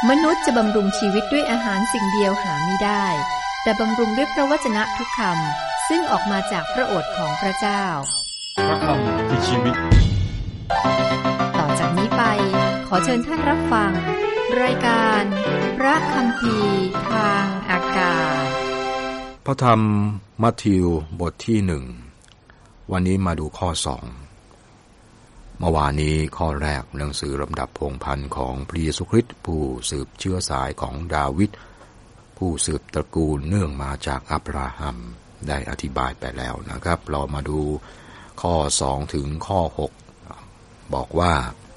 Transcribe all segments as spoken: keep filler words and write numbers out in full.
มนุษย์จะบำรุงชีวิตด้วยอาหารสิ่งเดียวหาไม่ได้แต่บำรุงด้วยพระวจนะทุกคำซึ่งออกมาจากพระโอษฐ์ของพระเจ้าพระคำคือชีวิตต่อจากนี้ไปขอเชิญท่านรับฟังรายการพระคัมภีร์ทางอากาศพระธรรมมัทธิวบทที่หนึ่งวันนี้มาดูข้อสองเมื่อวานนี้ข้อแรกหนังสือลำดับพงศ์พันธุ์ของพระเยซูคริสต์ผู้สืบเชื้อสายของดาวิดผู้สืบตระกูลเนื่องมาจากอับราฮัมได้อธิบายไปแล้วนะครับเรามาดูข้อสองถึงข้อหกบอกว่า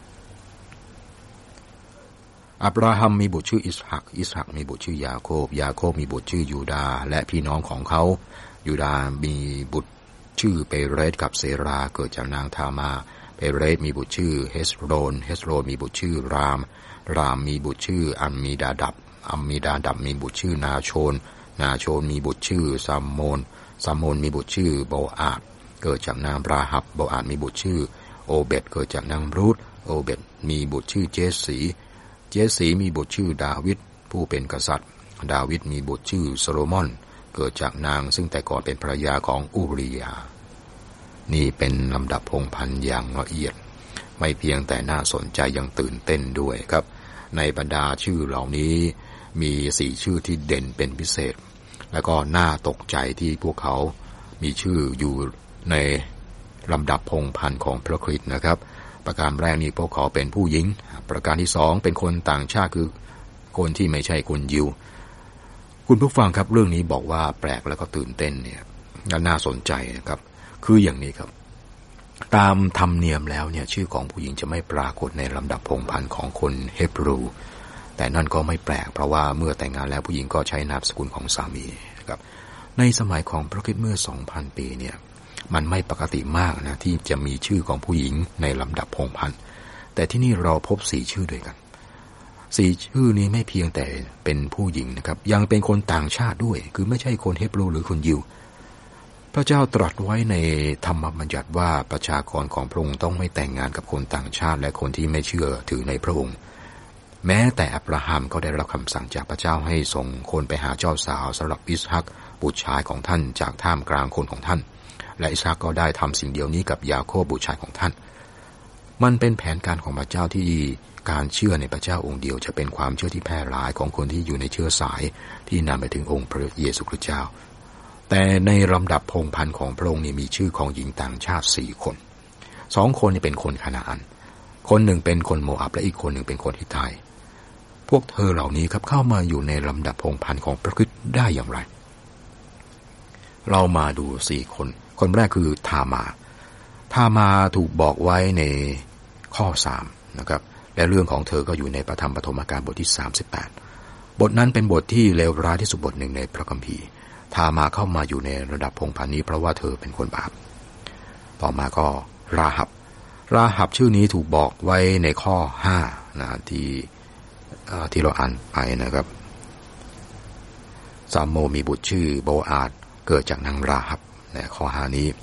อับราฮัมมีบุตรชื่ออิสฮักอิสฮักมีบุตรชื่อยาโคบยาโคบมีบุตรชื่อยูดาและพี่น้องของเขายูดามีบุตรชื่อเปเรสกับเซราเกิดจากนางทามาเปเรสมีบุตรชื่อเฮสโรนเฮสโรนมีบุตรชื่อรามรามมีบุตรชื่ออัมมีดาดับอัมมีดาดับมีบุตรชื่อนาโชนนาโชนมีบุตรชื่อซัมโมนซัมโมนมีบุตรชื่อโบอาดเกิดจากนางราฮับโบอาดมีบุตรชื่อโอเบตเกิดจากนางรูธโอเบตมีบุตรชื่อเจสสีเจสสีมีบุตรชื่อดาวิดผู้เป็นกษัตริย์ดาวิดมีบุตรชื่อโซโลมอนเกิดจากนางซึ่งแต่ก่อนเป็นภรรยาของอูริยานี่เป็นลำดับพงศ์พันธุ์อย่างละเอียดไม่เพียงแต่น่าสนใจยังตื่นเต้นด้วยครับในบรรดาชื่อเหล่านี้มีสี่ชื่อที่เด่นเป็นพิเศษแล้วก็น่าตกใจที่พวกเขามีชื่ออยู่ในลำดับพงศ์พันธุ์ของพระคริสต์นะครับประการแรกนี้พวกเขาเป็นผู้หญิงประการที่สองเป็นคนต่างชาติคือคนที่ไม่ใช่คนยิวคุณผู้ฟังครับเรื่องนี้บอกว่าแปลกแล้วก็ตื่นเต้นเนี่ยน่าสนใจนะครับคืออย่างนี้ครับตามธรรมเนียมแล้วเนี่ยชื่อของผู้หญิงจะไม่ปรากฏในลำดับพงศ์พันธุ์ของคนเฮบรูแต่นั่นก็ไม่แปลกเพราะว่าเมื่อแต่งงานแล้วผู้หญิงก็ใช้นามสกุลของสามีนะครับในสมัยของพระคริสต์เมื่อ สองพัน ปีเนี่ยมันไม่ปกติมากนะที่จะมีชื่อของผู้หญิงในลำดับพงศ์พันธุ์แต่ที่นี่เราพบสี่ชื่อด้วยกันสี่ชื่อนี้ไม่เพียงแต่เป็นผู้หญิงนะครับยังเป็นคนต่างชาติด้วยคือไม่ใช่คนเฮบรูหรือคนยิวพระเจ้าตรัสไว้ในธรรมบัญญัติว่าประชากรของพระองค์ต้องไม่แต่งงานกับคนต่างชาติและคนที่ไม่เชื่อถือในพระองค์แม้แต่อับราฮัมก็ได้รับคำสั่งจากพระเจ้าให้ส่งคนไปหาเจ้าสาวสำหรับอิสฮักบุตรชายของท่านจากท่ามกลางคนของท่านและอิสฮักก็ได้ทำสิ่งเดียวนี้กับยาโคบบุตรชายของท่านมันเป็นแผนการของพระเจ้าที่การเชื่อในพระเจ้าองค์เดียวจะเป็นความเชื่อที่แพร่หลายของคนที่อยู่ในเชื้อสายที่นำไปถึงองค์พระเยซูคริสต์เจ้าแต่ในลำดับพงศ์พันธุ์ของพระองค์นี่มีชื่อของหญิงต่างชาติสี่คนสองคนนี่เป็นคนคานาอันคนหนึ่งเป็นคนโมอับและอีกคนหนึ่งเป็นคนฮิตไทพวกเธอเหล่านี้ครับเข้ามาอยู่ในลำดับพงศ์พันธุ์ของพระคริสต์ได้อย่างไรเรามาดูสี่คนคนแรกคือทามาทามาถูกบอกไว้ในข้อสามนะครับและเรื่องของเธอก็อยู่ในพระธรรมปฐมกาลบทที่สามสิบแปดบทนั้นเป็นบทที่เลวร้ายที่สุดบทหนึ่งในพระคัมภีร์ทามาเข้ามาอยู่ในระดับพงศ์พันธุ์นี้เพราะว่าเธอเป็นคนบาปต่อมาก็ราหับราหับชื่อนี้ถูกบอกไว้ในข้อห้านะที่ที่เราอ่านไปนะครับซามโมมีบุตรชื่อโบอาดเกิดจากนางราหับในข้อห้านี้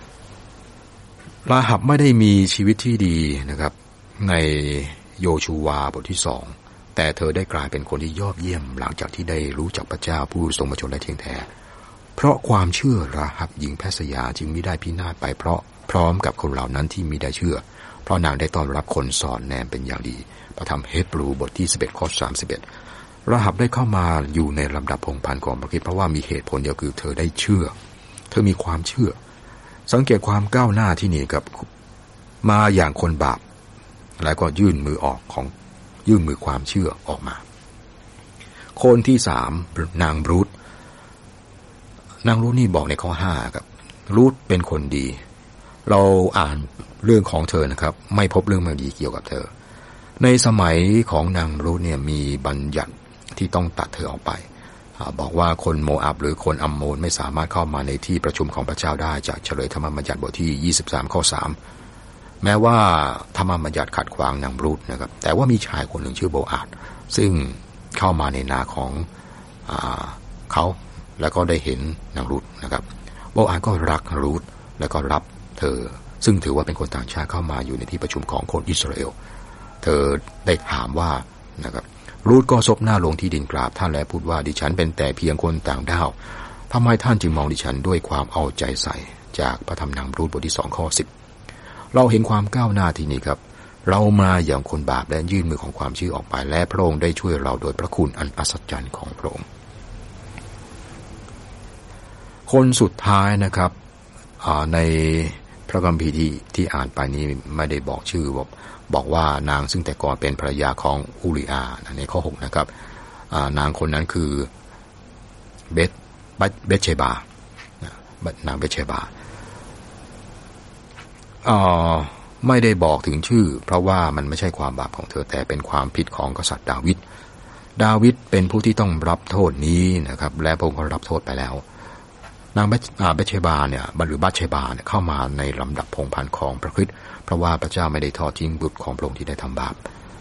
ราหับไม่ได้มีชีวิตที่ดีนะครับในโยชูวาบทที่สองแต่เธอได้กลายเป็นคนที่ยอดเยี่ยมหลังจากที่ได้รู้จักพระเจ้าผู้ทรงมาชนและเที่ยงแท้เพราะความเชื่อราหับหญิงแพทย์สยาจึงมิได้พินาศไปเพราะพร้อมกับคนเหล่านั้นที่มิได้เชื่อเพราะนางได้ต้อนรับคนสอนแนมเป็นอย่างดีพระธรรมเฮบรูบทที่สิบเอ็ดข้อสามสิบเอ็ดราหับได้เข้ามาอยู่ในลำดับพงศ์พันธุ์ของพระคริสต์เพราะว่ามีเหตุผลเดียวคือเธอได้เชื่อเธอมีความเชื่อสังเกตความก้าวหน้าที่นี่กับมาอย่างคนบาปแล้วก็ยื่นมือออกของยื่นมือความเชื่อออกมาคนที่สามนางรูธนางรูธนี่บอกในข้อห้าครับรูธเป็นคนดีเราอ่านเรื่องของเธอนะครับไม่พบเรื่องไม่ดีเกี่ยวกับเธอในสมัยของนางรูธเนี่ยมีบัญญัติที่ต้องตัดเธอออกไปบอกว่าคนโมอับหรือคนอัมโมนไม่สามารถเข้ามาในที่ประชุมของพระเจ้าได้จากเฉลยธรรมบัญญัติบทที่ยี่สิบสามข้อสามแม้ว่าธรรมบัญญัติขัดขวางนางรูธนะครับแต่ว่ามีชายคนหนึ่งชื่อโบอาดซึ่งเข้ามาในนาของอ่าเขาแล้วก็ได้เห็นนางรูธนะครับโบอาดก็รักรูธแล้วก็รับเธอซึ่งถือว่าเป็นคนต่างชาติเข้ามาอยู่ในที่ประชุมของคนอิสราเอลเธอได้ถามว่านะครับรูธก็ซบหน้าลงที่ดินกราบท่านและพูดว่าดิฉันเป็นแต่เพียงคนต่างด้าวทำไมท่านจึงมองดิฉันด้วยความเอาใจใส่จากพระธรรมนางรูธบทที่สองข้อสิบเราเห็นความก้าวหน้าที่นี้ครับเรามาอย่างคนบาปและยื่นมือของความชื่อออกไปและพระองค์ได้ช่วยเราโดยพระคุณอันอัศจรรย์ของพระองค์คนสุดท้ายนะครับในพระคัมภีร์ที่ที่อ่านไปนี้ไม่ได้บอกชื่อบอกบอกว่านางซึ่งแต่ก่อนเป็นภรรยาของอูริอาในข้อหกนะครับนางคนนั้นคือเบธเบธเชบานางเบธเชบาไม่ได้บอกถึงชื่อเพราะว่ามันไม่ใช่ความบาปของเธอแต่เป็นความผิดของกษัตริย์ดาวิดดาวิดเป็นผู้ที่ต้องรับโทษนี้นะครับและพระองค์ก็รับโทษไปแล้วนางเบธเชบาเนี่ยหรือบัตเชบาเนี่ยเข้ามาในลำดับพงศ์พันธุ์ของพระคริสต์เพราะว่าพระเจ้าไม่ได้ทอดทิ้งบุตรของพระองค์ที่ได้ทำบาป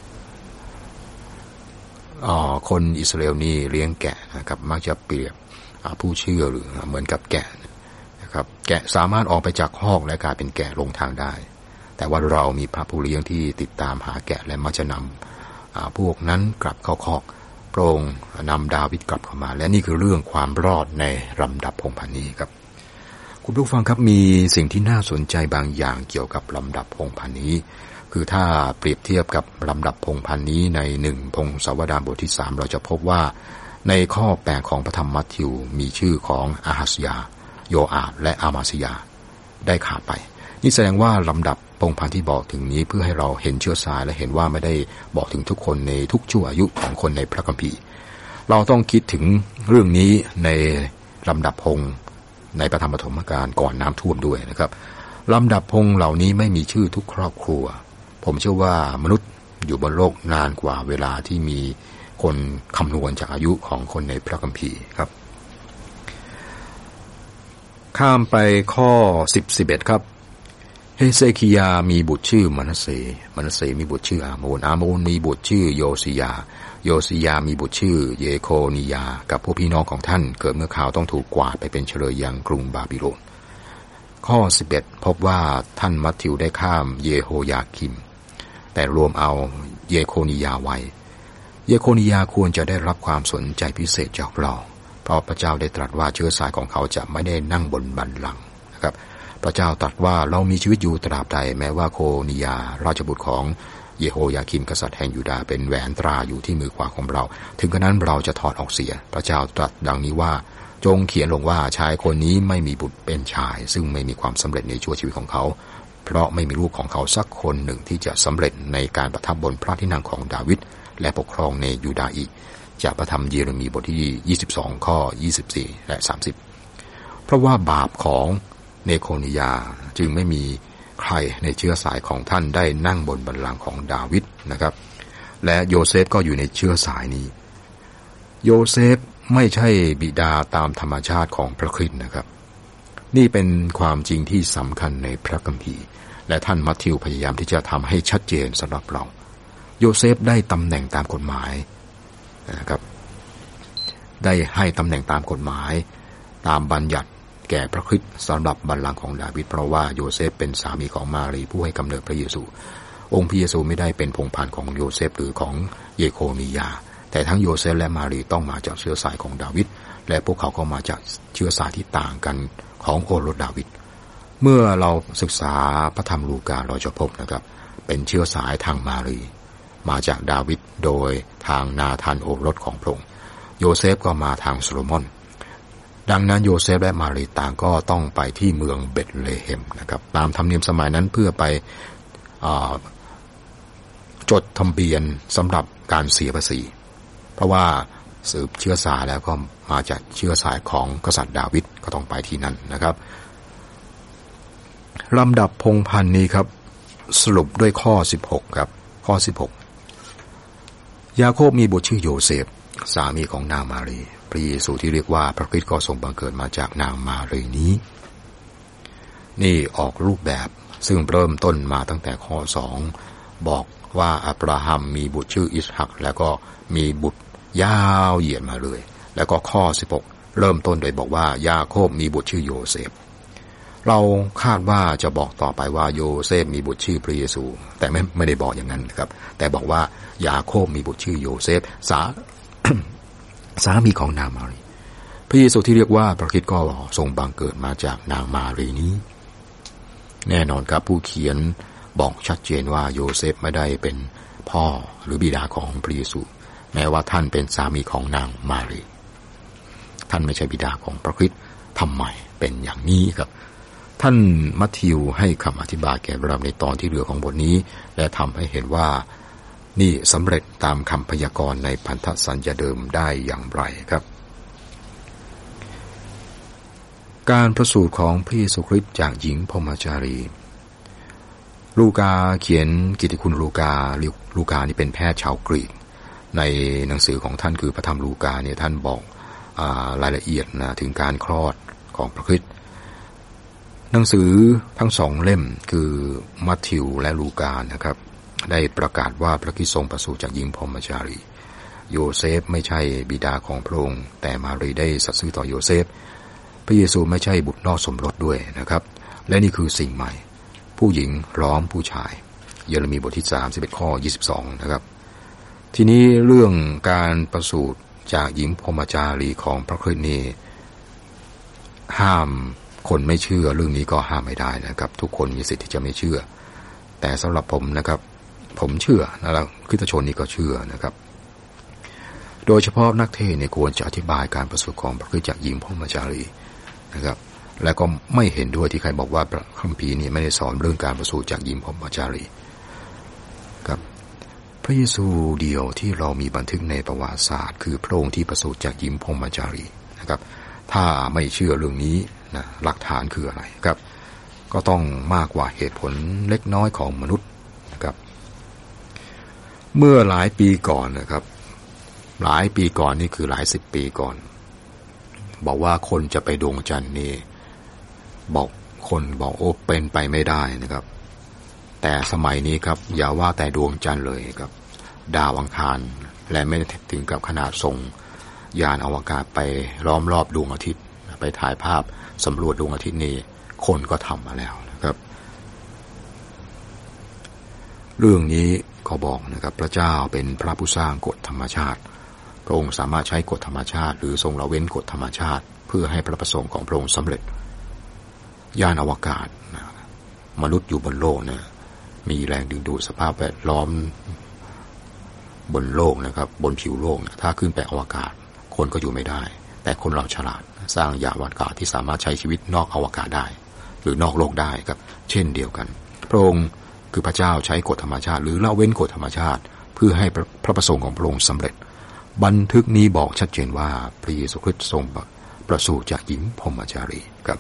คนอิสราเอลนี่เลี้ยงแกะนะครับมักจะเปรียบผู้เชื่อหรือเหมือนกับแกะนะครับแกะสามารถออกไปจากคอกและกลายเป็นแกะลงทางได้แต่ว่าเรามีพระผู้เลี้ยงที่ติดตามหาแกะและมักจะนำพวกนั้นกลับเข้าคอกพระองค์นำดาวิดกลับเข้ามาและนี่คือเรื่องความรอดในลำดับพงศ์พันธุ์นี้ครับคุณผู้ฟังครับมีสิ่งที่น่าสนใจบางอย่างเกี่ยวกับลำดับพงศ์พันธุ์นี้คือถ้าเปรียบเทียบกับลำดับพงศ์พันธุ์นี้ในหนึ่งพงศาวดารบทที่สามเราจะพบว่าในข้อแปดของพระธรรมมัทธิวมีชื่อของอาฮัสยาโยอาบและอามาสยาได้ขาดไปนี่แสดงว่าลำดับพงศ์พันธุ์ที่บอกถึงนี้เพื่อให้เราเห็นเชื้อสายและเห็นว่าไม่ได้บอกถึงทุกคนในทุกช่วงอายุของคนในพระคัมภีร์เราต้องคิดถึงเรื่องนี้ในลำดับพงศ์ในปฐมปฐมกาลก่อนน้ำท่วมด้วยนะครับลำดับพงศ์เหล่านี้ไม่มีชื่อทุกครอบครัวผมเชื่อว่ามนุษย์อยู่บนโลกนานกว่าเวลาที่มีคนคำนวณจากอายุของคนในพระคัมภีร์ครับข้ามไปข้อสิบ สิบเอ็ดครับเฮเซคิยามีบุตรชื่อมนัสเสมนัสเสมีบุตรชื่ออาโมนอาโมนมีบุตรชื่อโยซิยาโยซิยามีบุตรชื่อเยโคนียากับพวกพี่น้องของท่านเกิดเมื่อข่าวต้องถูกกวาดไปเป็นเฉลยยังกรุงบาบิโลนข้อสิบเอ็ดพบว่าท่านมัทธิวได้ข้ามเยโฮยาคิมแต่รวมเอาเยโคนียาไว้เยโคนียาควรจะได้รับความสนใจพิเศษจากเราเพราะพระเจ้าได้ตรัสว่าเชื้อสายของเขาจะไม่ได้นั่งบนบัลลังก์นะครับพระเจ้าตรัสว่าเรามีชีวิตอยู่ตราบใดแม้ว่าโคนียาราชบุตรของเยโฮยาคิมกษัตริย์แห่งยูดาห์เป็นแหวนตราอยู่ที่มือขวาของเราถึงกระนั้นเราจะถอดออกเสียพระเจ้าตรัสดังนี้ว่าจงเขียนลงว่าชายคนนี้ไม่มีบุตรเป็นชายซึ่งไม่มีความสำเร็จในชั่วชีวิตของเขาเพราะไม่มีลูกของเขาสักคนหนึ่งที่จะสำเร็จในการประทับบนพระที่นั่งของดาวิดและปกครองในยูดาห์อีกจากพระธรรมเยเรมีบทที่ยี่สิบสองข้อยี่สิบสี่และสามสิบเพราะว่าบาปของเนโคนียาจึงไม่มีใครในเชื้อสายของท่านได้นั่งบนบัลลังก์ของดาวิดนะครับและโยเซฟก็อยู่ในเชื้อสายนี้โยเซฟไม่ใช่บิดาตามธรรมชาติของพระคริสต์นะครับนี่เป็นความจริงที่สำคัญในพระคัมภีร์และท่านมัทธิวพยายามที่จะทำให้ชัดเจนสำหรับเราโยเซฟได้ตำแหน่งตามกฎหมายนะครับได้ให้ตำแหน่งตามกฎหมายตามบัญญัติแก่พระคริสต์สำหรับบัลลังก์ของดาวิดเพราะว่าโยเซฟเป็นสามีของมารีผู้ให้กำเนิดพระเยซูองค์พระเยซูไม่ได้เป็นพงศ์พันธุ์ของโยเซฟหรือของเยโคนียาแต่ทั้งโยเซฟและมารีต้องมาจากเชื้อสายของดาวิดและพวกเขาก็มาจากเชื้อสายที่ต่างกันของโอรสดาวิดเมื่อเราศึกษาพระธรรมลูกาเราจะพบนะครับเป็นเชื้อสายทางมารีมาจากดาวิดโดยทางนาธานโอรสของพระองค์โยเซฟก็มาทางโซโลมอนดังนั้นโยเซฟและมารีต่างก็ต้องไปที่เมืองเบธเลเฮมนะครับตามธรรมเนียมสมัยนั้นเพื่อไปจดทะเบียนสำหรับการเสียภาษีเพราะว่าสืบเชื้อสายแล้วก็มาจากเชื้อสายของกษัตริย์ดาวิดก็ต้องไปที่นั่นนะครับลำดับพงศ์พันธุ์นี้ครับสรุปด้วยข้อสิบหกครับข้อสิบหกยาโคบมีบุตรชื่อโยเซฟสามีของนางมารีพระเยซูที่เรียกว่าพระคริสต์ก็ทรงบังเกิดมาจากนางมารีนี้นี่ออกรูปแบบซึ่งเริ่มต้นมาตั้งแต่ข้อสองบอกว่าอับราฮัมมีบุตรชื่ออิสฮักแล้วก็มีบุตรยาวเหยียดมาเลยแล้วก็ข้อสิบหกเริ่มต้นโดยบอกว่ายาโคบมีบุตรชื่อโยเซฟเราคาดว่าจะบอกต่อไปว่าโยเซฟมีบุตรชื่อพระเยซูแต่ไม่ไม่ได้บอกอย่างนั้นนะครับแต่บอกว่ายาโคบมีบุตรชื่อโยเซฟสา สามีของนางมารีพระเยซูที่เรียกว่าพระคริสต์ก็ทรงบังเกิดมาจากนางมารีนี้แน่นอนครับผู้เขียนบอกชัดเจนว่าโยเซฟไม่ได้เป็นพ่อหรือบิดาของพระเยซูแม้ว่าท่านเป็นสามีของนางมารีท่านไม่ใช่บิดาของพระคริสต์ทำไมเป็นอย่างนี้ครับท่านมัทธิวให้คำอธิบายแก่เราในตอนที่เหลือของบทนี้และทำให้เห็นว่านี่สำเร็จตามคำพยากรณ์ในพันธสัญญาเดิมได้อย่างไรครับการประสูติของพระเยซูคริสต์จากหญิงพรหมจารีลูกาเขียนกิตติคุณลูกาลูกานี่เป็นแพทย์ชาวกรีกในหนังสือของท่านคือพระธรรมลูกาเนี่ยท่านบอกรายละเอียดนะถึงการคลอดของพระคริสต์หนังสือทั้งสองเล่มคือมัทธิวและลูกานะครับได้ประกาศว่าพระคริสต์ทรงประสูติจากหญิงพรหมจารีโยเซฟไม่ใช่บิดาของพระองค์แต่มารีได้สัตย์ซื่อต่อโยเซฟพระเยซูไม่ใช่บุตรนอกสมรสด้วยนะครับและนี่คือสิ่งใหม่ผู้หญิงล้อมผู้ชายเยเรมีบทที่สามสิบเอ็ดข้อยี่สิบสองนะครับทีนี้เรื่องการประสูติจากหญิงพรหมจารีของพระคริสต์นี้ห้ามคนไม่เชื่อเรื่องนี้ก็ห้ามไม่ได้นะครับทุกคนมีสิทธิ์ที่จะไม่เชื่อแต่สำหรับผมนะครับผมเชื่อแล้วคริสตชนนี่ก็เชื่อนะครับโดยเฉพาะนักเทศน์เนี่ยควรจะอธิบายการประสูติของพระคริสต์จากหญิงพรหมจารีนะครับและก็ไม่เห็นด้วยที่ใครบอกว่าพระคัมภีร์นี่ไม่ได้สอนเรื่องการประสูติจากหญิงพรหมจารีครับพระเยซูเดียวที่เรามีบันทึกในประวัติศาสตร์คือพระองค์ที่ประสูติจากหญิงพรหมจารีนะครับถ้าไม่เชื่อเรื่องนี้นะหลักฐานคืออะไรครับก็ต้องมากกว่าเหตุผลเล็กน้อยของมนุษย์นะครับเมื่อหลายปีก่อนนะครับหลายปีก่อนนี่คือหลายสิบปีก่อนบอกว่าคนจะไปดวงจันทร์นี่บอกคนบอกโอ้เป็นไปไม่ได้นะครับแต่สมัยนี้ครับอย่าว่าแต่ดวงจันทร์เลยครับดาวอังคารและไม่ถึงกับขนาดส่งยานอวกาศไปล้อมรอบดวงอาทิตย์ไปถ่ายภาพสำรวจดวงอาทิตย์นี้คนก็ทำมาแล้วนะครับเรื่องนี้ก็บอกนะครับพระเจ้าเป็นพระผู้สร้างกฎธรรมชาติพระองค์สามารถใช้กฎธรรมชาติหรือทรงละเว้นกฎธรรมชาติเพื่อให้พระประสงค์ของพระองค์สำเร็จยานอวกาศมนุษย์อยู่บนโลกนะมีแรงดึงดูดสภาพแวดล้อมบนโลกนะครับบนผิวโลกนะถ้าขึ้นไปอวกาศคนก็อยู่ไม่ได้แต่คนเราฉลาดสร้างยานอวกาศที่สามารถใช้ชีวิตนอกอวกาศได้หรือนอกโลกได้ครับเช่นเดียวกันพระองค์คือพระเจ้าใช้กฎธรรมชาติหรือละเว้นกฎธรรมชาติเพื่อให้พระประสงค์ของพระองค์สำเร็จบันทึกนี้บอกชัดเจนว่าพระเยซูคริสต์ทรงประสูติจากหญิงพรหมจารีครับ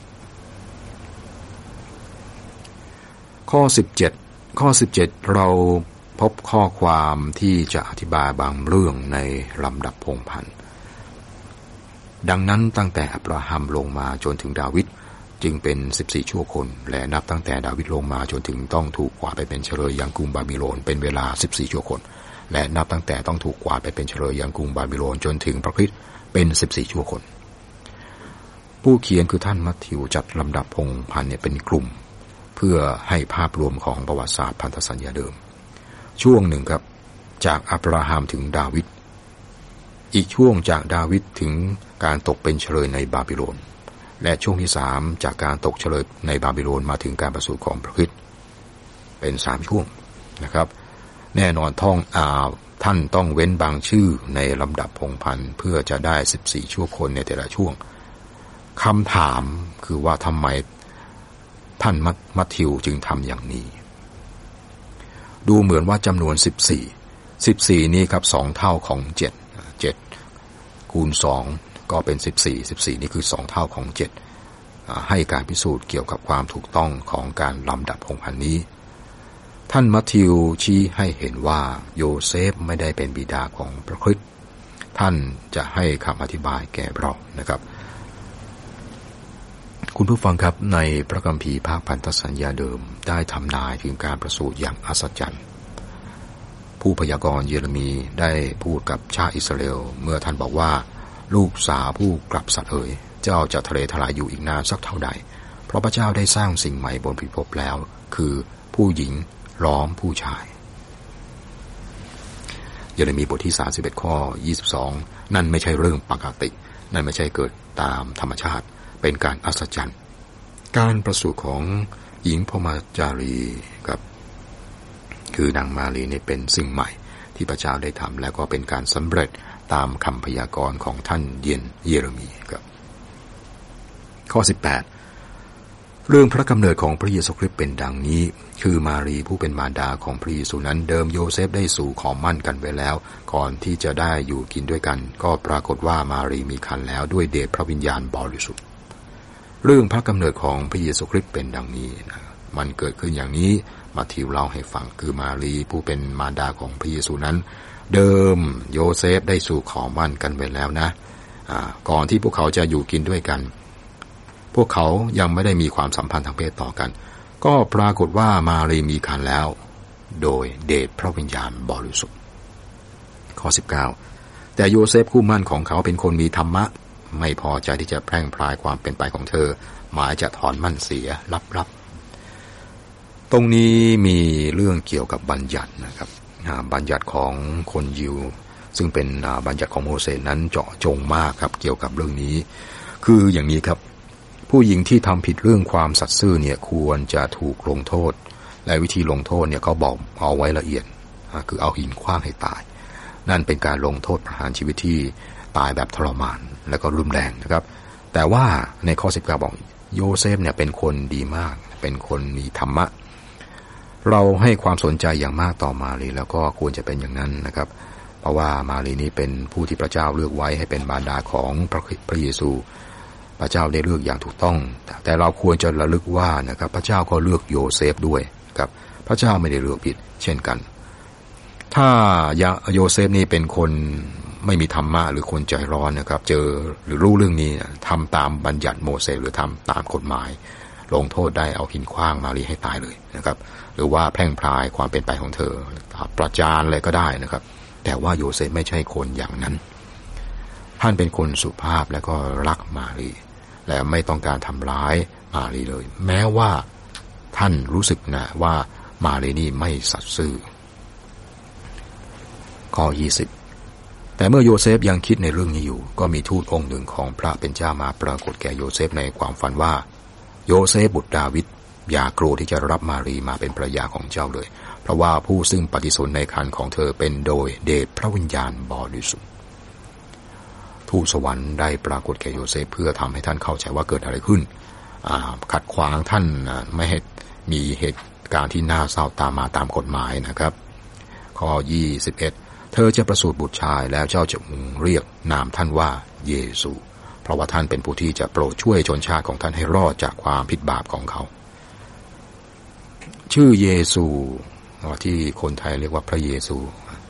ข้อสิบเจ็ดข้อสิบเจ็ดเราพบข้อความที่จะอธิบายบางเรื่องในลำดับพงศ์พันธุ์ดังนั้นตั้งแต่อับราฮัมลงมาจนถึงดาวิดจึงเป็นสิบสี่ชั่วคนและนับตั้งแต่ดาวิดลงมาจนถึงต้องถูกกวาดไปเป็นเฉลยยังกรุงบาบิโลนเป็นเวลาสิบสี่ชั่วคนและนับตั้งแต่ต้องถูกกวาดไปเป็นเฉลยยังกรุงบาบิโลนจนถึงพระคริสต์เป็นสิบสี่ชั่วคนผู้เขียนคือท่านมัทธิวจัดลำดับพงศ์พันธุ์เนี่ยเป็นกลุ่มเพื่อให้ภาพรวมของประวัติศาสตร์พันธสัญญาเดิมช่วงหนึ่งครับจากอับราฮัมถึงดาวิดอีกช่วงจากดาวิดถึงการตกเป็นเฉลยในบาบิโลนและช่วงที่สามจากการตกเฉลยในบาบิโลนมาถึงการประสูติของพระคริสต์เป็นสามช่วงนะครับแน่นอนท่องอ่าท่านต้องเว้นบางชื่อในลำดับพงศ์พันธุ์เพื่อจะได้สิบสี่ชั่วคนในแต่ละช่วงคำถามคือว่าทำไมท่านมัทธิวจึงทำอย่างนี้ดูเหมือนว่าจำนวนสิบสี่ สิบสี่นี้ครับสองเท่าของเจ็ด เจ็ดคูณสองก็เป็นสิบสี่ สิบสี่นี่คือสองเท่าของเจ็ดให้การพิสูจน์เกี่ยวกับความถูกต้องของการลำดับพงศ์พันธุ์นี้ท่านมัทธิวชี้ให้เห็นว่าโยเซฟไม่ได้เป็นบิดาของพระคริสต์ท่านจะให้คำอธิบายแก่เรานะครับคุณผู้ฟังครับในพระคัมภีร์ภาคพันธสัญญาเดิมได้ทำนายถึงการประสูติอย่างอัศจรรย์ผู้พยากรณ์เยเรมีได้พูดกับชาติอิสราเอลเมื่อท่านบอกว่าลูกสาวผู้กลับสัตว์เอ๋ยเจ้าจะทะเลทลายอยู่อีกนานสักเท่าใดเพราะพระเจ้าได้สร้างสิ่งใหม่บนพิภพแล้วคือผู้หญิงล้อมผู้ชายเยเรมีบทที่สามสิบเอ็ดข้อยี่สิบสองนั่นไม่ใช่เรื่องปกตินั่นไม่ใช่เกิดตามธรรมชาติเป็นการอัศจรรย์การประสูติของหญิงพรหมจารีครับคือนางมารีนี่เป็นสิ่งใหม่ที่พระเจ้าได้ทำและก็เป็นการสำเร็จตามคำพยากรณ์ของท่านเยนเยเรมีครับข้อสิบแปดเรื่องพระกำเนิดของพระเยซูคริสต์เป็นดังนี้คือมารีผู้เป็นมารดาของพระเยซูนั้นเดิมโยเซฟได้สู่ขอมั่นกันไว้แล้วก่อนที่จะได้อยู่กินด้วยกันก็ปรากฏว่ามารีมีครรภ์แล้วด้วยเดชพระวิญญาณบริสุทธิ์เรื่องพระกำเนิดของพระเยซูคริสต์เป็นดังนี้นะมันเกิดขึ้นอย่างนี้มาทิวเล่าให้ฟังคือมารีผู้เป็นมารดาของพระเยซูนั้นเดิมโยเซฟได้สู่ขอมั่นกันไว้แล้วนะก่อนที่พวกเขาจะอยู่กินด้วยกันพวกเขายังไม่ได้มีความสัมพันธ์ทางเพศต่อกันก็ปรากฏว่ามารีมีครรภ์แล้วโดยเดชพระวิญญาณบริสุทธิ์ข้อสิบเก้าแต่โยเซฟคู่มั่นของเขาเป็นคนมีธรรมะไม่พอใจที่จะแพร่งพรายความเป็นไปของเธอหมายจะถอนมั่นเสียลับๆตรงนี้มีเรื่องเกี่ยวกับบัญญัตินะครับบัญญัติของคนยิวซึ่งเป็นบัญญัติของโมเสสนั้นเจาะจงมากครับเกี่ยวกับเรื่องนี้คืออย่างนี้ครับผู้หญิงที่ทำผิดเรื่องความสัตย์ซื่อเนี่ยควรจะถูกลงโทษและวิธีลงโทษเนี่ยเขาบอกเอาไว้ละเอียดคือเอาหินขว้างให้ตายนั่นเป็นการลงโทษประหารชีวิตที่ตายแบบทรมานและก็รุนแรงนะครับแต่ว่าในข้อสิบเก้าบอกโยเซฟเนี่ยเป็นคนดีมากเป็นคนมีธรรมะเราให้ความสนใจอย่างมากต่อมารีแล้วก็ควรจะเป็นอย่างนั้นนะครับเพราะว่ามารีนี้เป็นผู้ที่พระเจ้าเลือกไว้ให้เป็นมารดาของพระเยซูพระเจ้าได้เลือกอย่างถูกต้องแต่เราควรจะระลึกว่านะครับพระเจ้าก็เลือกโยเซฟด้วยครับพระเจ้าไม่ได้เลือกผิดเช่นกันถ้าโยเซฟนี่เป็นคนไม่มีธรรมะหรือคนใจร้อนนะครับเจอหรือรู้เรื่องนี้ทำตามบัญญัติโมเสสหรือทำตามกฎหมายลงโทษได้เอาหินขว้างมารีให้ตายเลยนะครับหรือว่าแพร่งพรายความเป็นไปของเธอประจานอะไรก็ได้นะครับแต่ว่าโยเซฟไม่ใช่คนอย่างนั้นท่านเป็นคนสุภาพและก็รักมารีและไม่ต้องการทำร้ายมารีเลยแม้ว่าท่านรู้สึกนะว่ามารีนี่ไม่สัตย์ซื่อข้อยี่สิบแต่เมื่อโยเซฟยังคิดในเรื่องนี้อยู่ก็มีทูตองค์หนึ่งของพระเป็นเจ้ามาปรากฏแก่โยเซฟในความฝันว่าโยเซฟบุตรดาวิดอย่าโกรธที่จะรับมารีมาเป็นภรรยาของเจ้าเลยเพราะว่าผู้ซึ่งปฏิสนธิในครรภ์ของเธอเป็นโดยเดชพระวิญญาณบริสุทธิ์ทูตสวรรค์ได้ปรากฏแก่โยเซฟเพื่อทำให้ท่านเข้าใจว่าเกิดอะไรขึ้นขัดขวางท่านไม่ให้มีเหตุการณ์ที่น่าเศร้าตามมาตามกฎหมายนะครับข้อยี่สิบเอ็ดเธอจะประสูติบุตรชายแล้วเจ้าจะเรียกนามท่านว่าเยซูเพราะว่าท่านเป็นผู้ที่จะโปรดช่วยชนชาติของท่านให้รอดจากความผิดบาปของเขาชื่อเยซูที่คนไทยเรียกว่าพระเยซู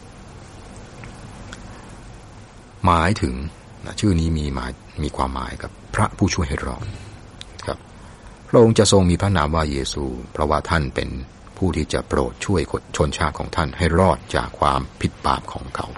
หมายถึงชื่อนี้มีหมายมีความหมายกับพระผู้ช่วยให้รอดครับพระองค์จะทรงมีพระนามว่าเยซูเพราะว่าท่านเป็นผู้ที่จะโปรดช่วยชนชาติของท่านให้รอดจากความผิดบาปของเขา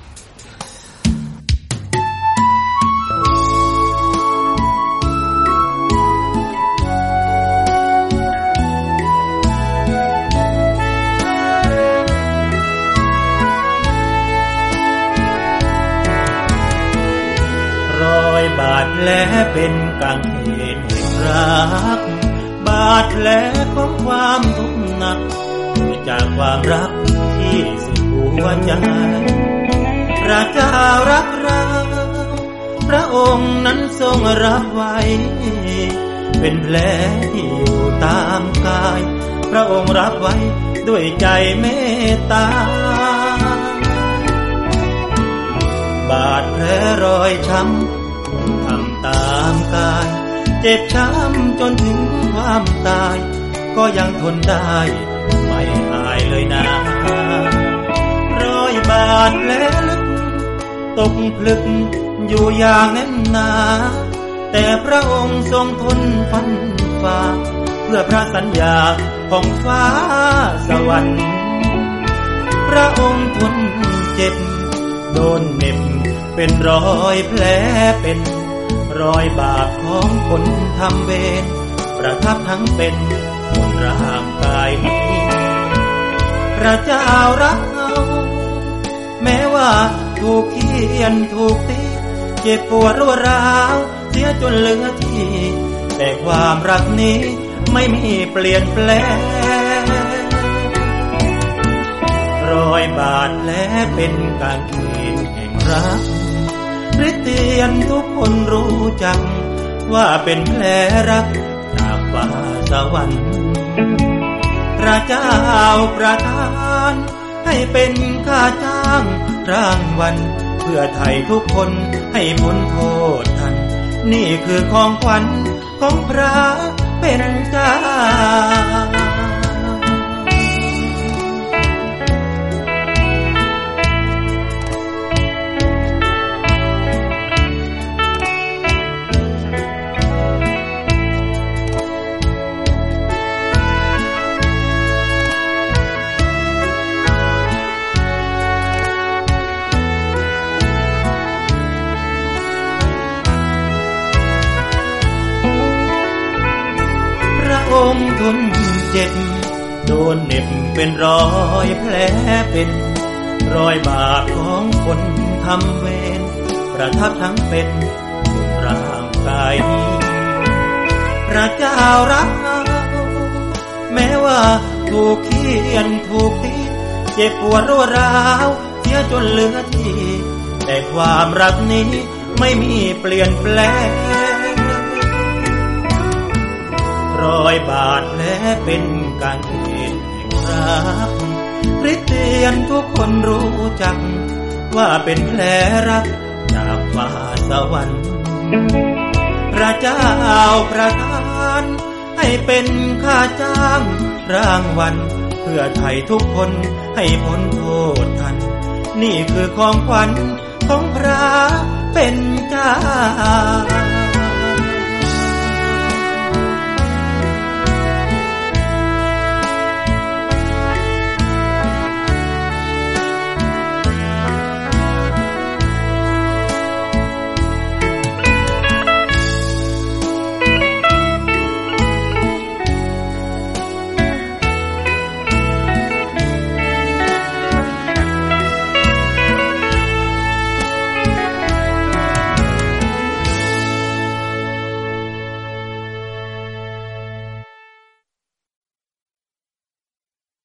บาดแผลเป็นกางเขนแห่งรักบาดแผลของความทุกข์หนักจากความรักที่สุดหัวใจพระเจ้ารักเราพระองค์นั้นทรงรับไว้เป็นแผลที่อยู่ตามกายพระองค์รับไว้ด้วยใจเมตตาบาดแผลรอยช้ำทำตามกายเจ็บช้ำจนถึงความตายก็ยังทนได้ไม่หายเลยนะรอยบาดแผลลึกตกผลึกอยู่อย่างแน่นหนาแต่พระองค์ทรงทนฟันฝ่าเพื่อพระสัญญาของฟ้าสวรรค์พระองค์ทนเจ็บโดนเหน็บเป็นรอยแผลเป็นรอยบาปของคนทำเวรประทับทั้งเป็นบนร่างกายนี้พระเจ้ารักเราแม้ว่าถูกเคี่ยนถูกตีเจ็บปวดรวดร้าวเสียจนเหลือที่แต่ความรักนี้ไม่มีเปลี่ยนแปลงรอยบาดแผลเป็นกางเขนแห่งรักคริสเตียนทุกคนรู้จักว่าเป็นแผลรักจากฟ้าสวรรค์พระเจ้าประทานให้เป็นค่าจ้างรางวัลเพื่อไถ่ทุกคนให้พ้นโทษทันนี่คือของขวัญของพระเป็นเจ้าองค์ทนเจ็บโดนเหน็บเป็นรอยแผลเป็นรอยบาปของคนทำเวรประทับทั้งเป็นบนร่างกายนี้พระเจ้ารักเราแม้ว่าถูกเคี่ยนถูกตีเจ็บปวดรวดร้าวเสียจนเหลือที่แต่ความรักนี้ไม่มีเปลี่ยนแปลงรอยบาดแผลเป็นกางเขนแห่งรักคริสเตียนทุกคนรู้จักว่าเป็นแผลรักจากฟ้าสวรรค์พระเจ้าประทานให้เป็นค่าจ้างรางวัลเพื่อไถ่ทุกคนให้พ้นโทษทันนี่คือของขวัญของพระเป็นเจ้า